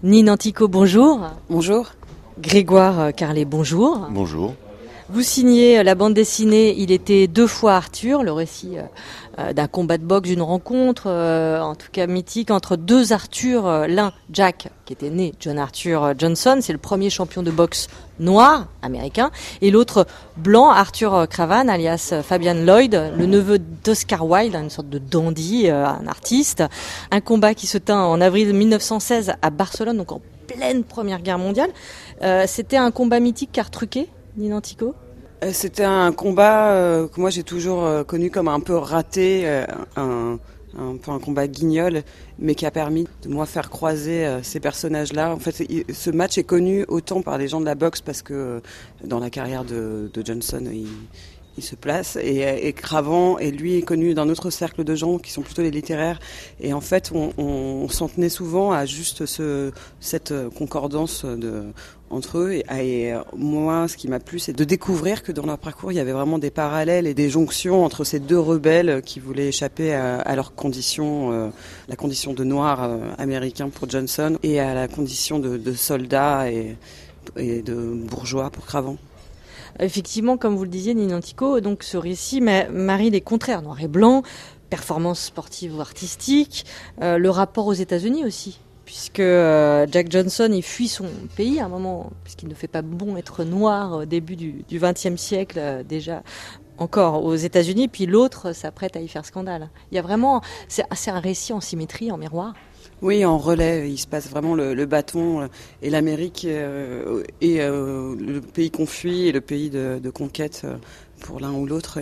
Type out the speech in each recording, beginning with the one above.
Nine Antico, bonjour. Bonjour. Grégoire Carlet, bonjour. Bonjour. Vous signez la bande dessinée Il était deux fois Arthur, le récit d'un combat de boxe, d'une rencontre, en tout cas mythique, entre deux Arthur. L'un, Jack, qui était né John Arthur Johnson, c'est le premier champion de boxe noir américain, et l'autre blanc, Arthur Cravan, alias Fabian Lloyd, le neveu d'Oscar Wilde, une sorte de dandy, un artiste. Un combat qui se tint en avril 1916 à Barcelone, donc en pleine Première Guerre mondiale. C'était un combat mythique car truqué, Nine Antico ? C'était un combat que moi j'ai toujours connu comme un peu raté, un peu un combat guignol, mais qui a permis de moi faire croiser ces personnages-là. En fait, ce match est connu autant par les gens de la boxe parce que dans la carrière de Johnson, il se place, et Cravan, et lui est connu d'un autre cercle de gens qui sont plutôt les littéraires, et en fait on s'en tenait souvent à juste cette concordance entre eux, et moi ce qui m'a plu c'est de découvrir que dans leur parcours il y avait vraiment des parallèles et des jonctions entre ces deux rebelles qui voulaient échapper à leurs conditions, la condition de noir américain pour Johnson et à la condition de soldat et de bourgeois pour Cravan. Effectivement, comme vous le disiez, Nine Antico, donc ce récit marie les contraires, noir et blanc, performance sportive ou artistique, le rapport aux États-Unis aussi, puisque Jack Johnson il fuit son pays à un moment, puisqu'il ne fait pas bon être noir au début du XXe siècle déjà. Encore aux États-Unis, puis l'autre s'apprête à y faire scandale. Il y a vraiment, c'est un récit en symétrie, en miroir. Oui, en relais, il se passe vraiment le bâton et l'Amérique et le pays qu'on fuit et le pays de conquête pour l'un ou l'autre.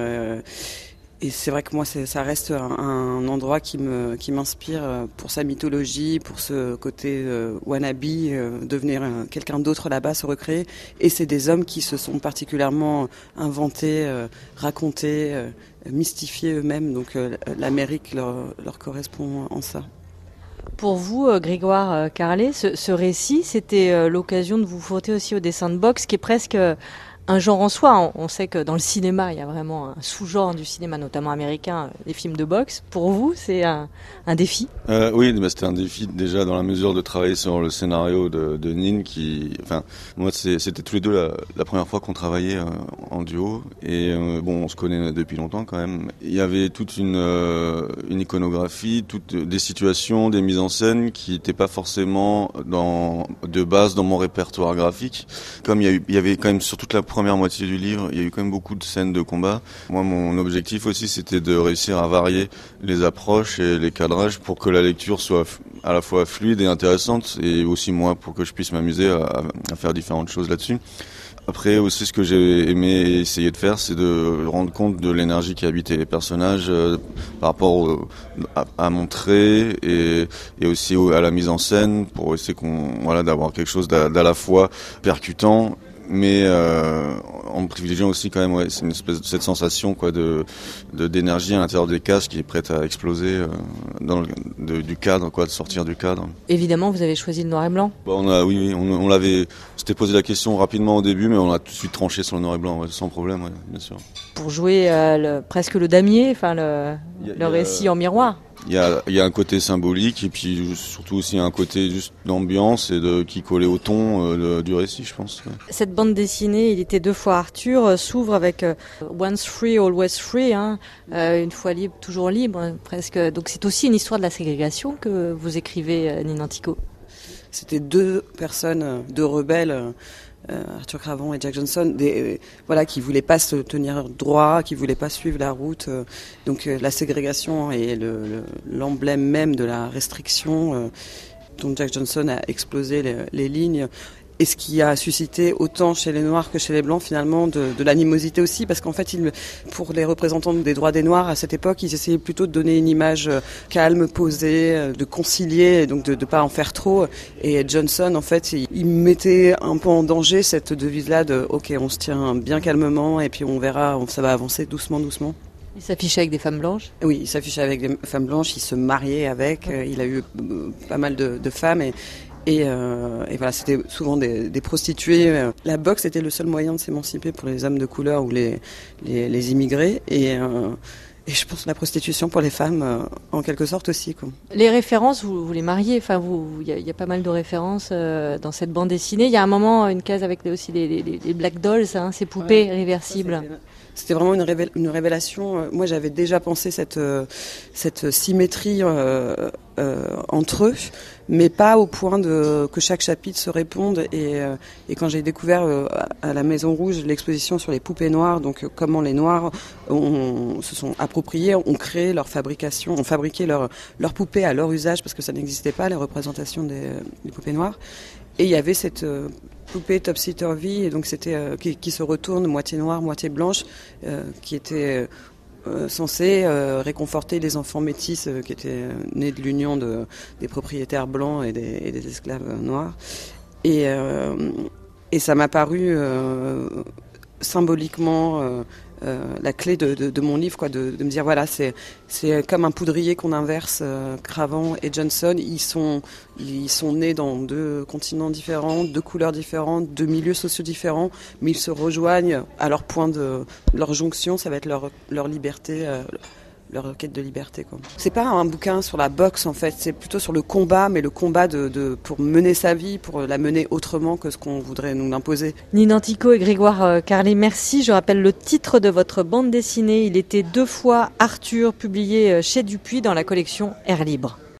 Et c'est vrai que moi, ça reste un endroit qui m'inspire pour sa mythologie, pour ce côté wannabe, devenir quelqu'un d'autre là-bas, se recréer. Et c'est des hommes qui se sont particulièrement inventés, racontés, mystifiés eux-mêmes. Donc l'Amérique leur correspond en ça. Pour vous, Grégoire Carlet, ce récit, c'était l'occasion de vous frotter aussi au dessin de boxe, qui est presque un genre en soi. On sait que dans le cinéma, il y a vraiment un sous-genre du cinéma, notamment américain, les films de boxe. Pour vous, c'est un défi ? Oui, bah, c'était un défi déjà dans la mesure de travailler sur le scénario de Nine enfin, moi c'était tous les deux la première fois qu'on travaillait en duo, et bon, on se connaît depuis longtemps quand même. Il y avait toute une iconographie, toutes des situations, des mises en scène qui n'étaient pas forcément de base dans mon répertoire graphique. Comme il y avait quand même sur toute la première moitié du livre, il y a eu quand même beaucoup de scènes de combat. Moi, mon objectif aussi, c'était de réussir à varier les approches et les cadrages pour que la lecture soit à la fois fluide et intéressante, et aussi moi pour que je puisse m'amuser à faire différentes choses là-dessus. Après aussi, ce que j'ai aimé essayer de faire, c'est de rendre compte de l'énergie qui habitait les personnages par rapport à mon trait et aussi à la mise en scène, pour essayer d'avoir quelque chose d'à la fois percutant, mais en privilégiant aussi quand même c'est une espèce de cette sensation d'énergie à l'intérieur des cases qui est prête à exploser du cadre, de sortir du cadre. Évidemment, vous avez choisi le noir et blanc. On l'avait, s'était posé la question rapidement au début, mais on a tout de suite tranché sur le noir et blanc, sans problème, bien sûr. Pour jouer presque le damier, enfin le récit en miroir. Il y a un côté symbolique, et puis surtout aussi un côté juste d'ambiance et qui collait au ton du récit, je pense. Cette bande dessinée, Il était deux fois Arthur, s'ouvre avec Once free, always free, une fois libre, toujours libre, presque. Donc c'est aussi une histoire de la ségrégation que vous écrivez, Nine Antico. C'était deux personnes, deux rebelles, Arthur Cravan et Jack Johnson, qui voulaient pas se tenir droit, qui voulaient pas suivre la route. Donc la ségrégation est l'emblème même de la restriction, dont Jack Johnson a explosé les lignes. Et ce qui a suscité autant chez les Noirs que chez les Blancs finalement de l'animosité aussi, parce qu'en fait, pour les représentants des droits des Noirs à cette époque, ils essayaient plutôt de donner une image calme, posée, de concilier, donc de pas en faire trop. Et Johnson, en fait, il mettait un peu en danger cette devise-là de « Ok, on se tient bien calmement et puis on verra, ça va avancer doucement, doucement ». Il s'affichait avec des femmes blanches ? Oui, il s'affichait avec des femmes blanches, il se mariait avec, il a eu pas mal de femmes et voilà, c'était souvent des prostituées. La boxe était le seul moyen de s'émanciper pour les hommes de couleur ou les immigrés. Et et je pense la prostitution pour les femmes en quelque sorte aussi, quoi. Les références, vous les mariez, enfin il y a pas mal de références dans cette bande dessinée. Il y a un moment une case avec aussi les Black Dolls, hein, ces poupées réversibles. C'était vraiment une révélation. Moi, j'avais déjà pensé cette symétrie entre eux, mais pas au point que chaque chapitre se réponde. Et quand j'ai découvert à la Maison Rouge l'exposition sur les poupées noires, donc comment les Noirs se sont appropriés, ont créé leur fabrication, ont fabriqué leurs poupées à leur usage, parce que ça n'existait pas, les représentations des poupées noires. Et il y avait cette poupée topsy-turvy, et donc c'était qui se retourne, moitié noire, moitié blanche, qui était censée réconforter les enfants métis qui étaient nés de l'union des propriétaires blancs et des esclaves noirs. Et ça m'a paru symboliquement la clé de mon livre, quoi, de me dire voilà, c'est comme un poudrier qu'on inverse. Cravant et Johnson, ils sont nés dans 2 continents différents, 2 couleurs différentes, 2 milieux sociaux différents, mais ils se rejoignent à leur point de leur jonction, ça va être leur liberté. Leur quête de liberté, quoi. C'est pas un bouquin sur la boxe, en fait, c'est plutôt sur le combat, mais le combat pour mener sa vie, pour la mener autrement que ce qu'on voudrait nous imposer. Nine Antico et Grégoire Carlet, merci. Je rappelle le titre de votre bande dessinée. Il était 2 fois Arthur, publié chez Dupuis dans la collection Air Libre.